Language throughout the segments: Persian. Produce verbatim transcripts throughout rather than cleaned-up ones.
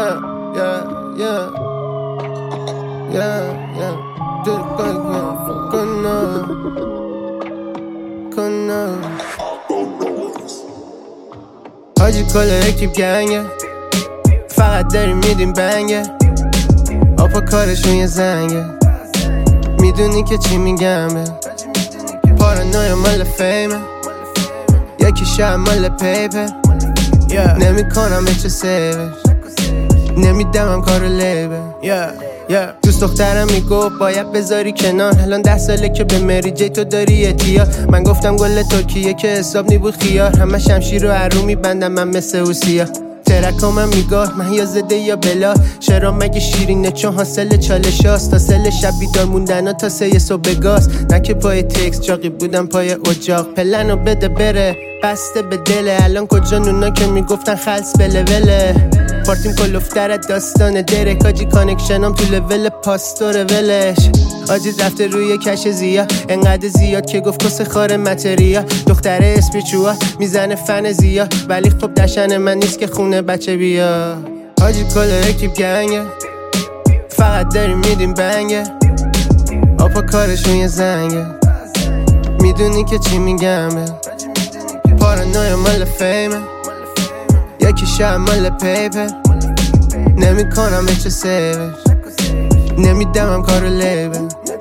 yeah, yeah, yeah, yeah, yeah. Gonna, gonna. حاجی کل اکیپ گنگه، فقط داریم میدیم بنگه، آپا کارشون یه زنگه، میدونی که چی میگم به پارانویا مال فیمه، یکی شب مال پیپه، yeah. نمی کنم چه سیوش، نمیدمم کارو لیبه yeah. Yeah. دوست دخترم میگفت باید بذاری کنار، الان ده ساله که به مری جی تو داری اعتیاد. من گفتم گل ترکیه که حساب نی بود خیار، همه شمشیر رو هرو میبندم من مثل اوسیا. ترکام هم میگاه من یا زده یا بلا، شرا مگه شیرینه چون حاصل چالش هاست، تا سل شب بیدار موندن تا سه صبح گاز، نه که پای تکس چاقی بودم پای اجاق، پلنو بده بره بسته به دله، الان کجا نونا که میگفتن خلص به لوله، پارتیم کلوفتر داستان درک، آجی کانکشنم تو لول پاستور ولش، آجی رفته روی کش زیا انقدر زیاد که گفت کس خار متریا، دختره اسپریچوال میزنه فن زیا، ولی خب دشن من نیست که خونه بچه بیا. آجی کل اکیپ گنگه، فقط داریم میدیم بنگه، آپا کارشون یه زنگه، میدونی که چی میگم به پارانویا مال فیمه، یکی شب مال پیپه، نمی کنم چه سیوش، نمیدمم کارو لیبه.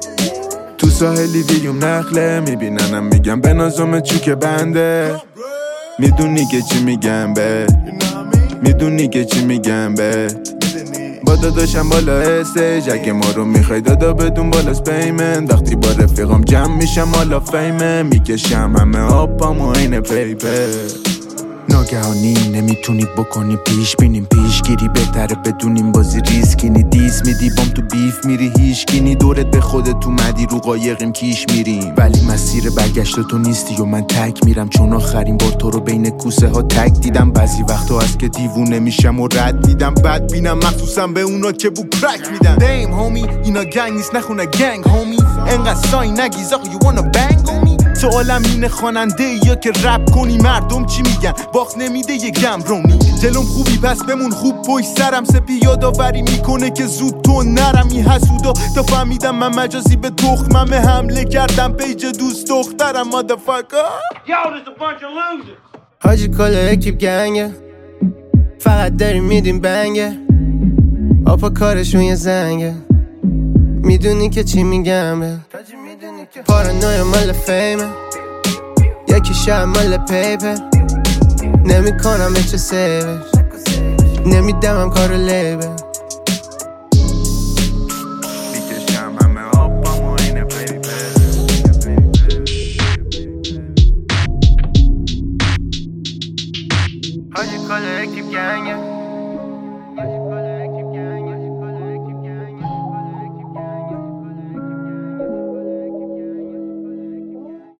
تو ساحلی ویوم نخله میبیننم میگم به نازم چوک بنده، میدونی که چی میگم به میدونی که چی میگم به با داداشم بالا استیج، اگه ما رو میخوای دادا بدون بالاست پیمن، وقتی با رفیقام جمع میشم حالا فیمه، میکشم همه آبام و این پیپه، ناگهانی نمیتونی بکنی پیش بینیم، پیشگیری بهتره بدونیم بازی ریسکینی، دیس میدی بام تو بیف میری هیشگینی، دورت به خودت تو مدی رو قایقیم کیش میریم، ولی مسیر برگشت تو نیستی و من تک میرم، چون آخرین بار تو رو بین کوسه ها تک دیدم، بعضی وقتا هست که دیوونه میشم و رد میدم، بد بینم مخصوصا به اونا که بو کرک میدن، دیم هومی اینا گنگ نیست نخونه گنگ هومی، انقدر سای نگیز آقا you wanna bang on me، سوالم اینه خواننده یا که رپ کنی مردم چی میگن، باخت نمیده یه گم رونی، دلم خوبی پس بمون خوب پشت سرم، سپی یادآوری میکنه که زود تو نرمی حسودا، تا فهمیدم من مجازی به تخمم حمله کردم پیج دوست دخترم motherfucker. حاجی کل اکیپ گنگه، فقط داریم میدیم بنگه، آپا کارشون یه زنگه، میدونی که چی میگم به پارانویا مال فیمه، یکی شب مال پیپه، نمی کنم چه سیوش، نمیدمم کارو لیبه. میکشم همه آبام و این پیپه، حاجی کل اکیپ گنگه،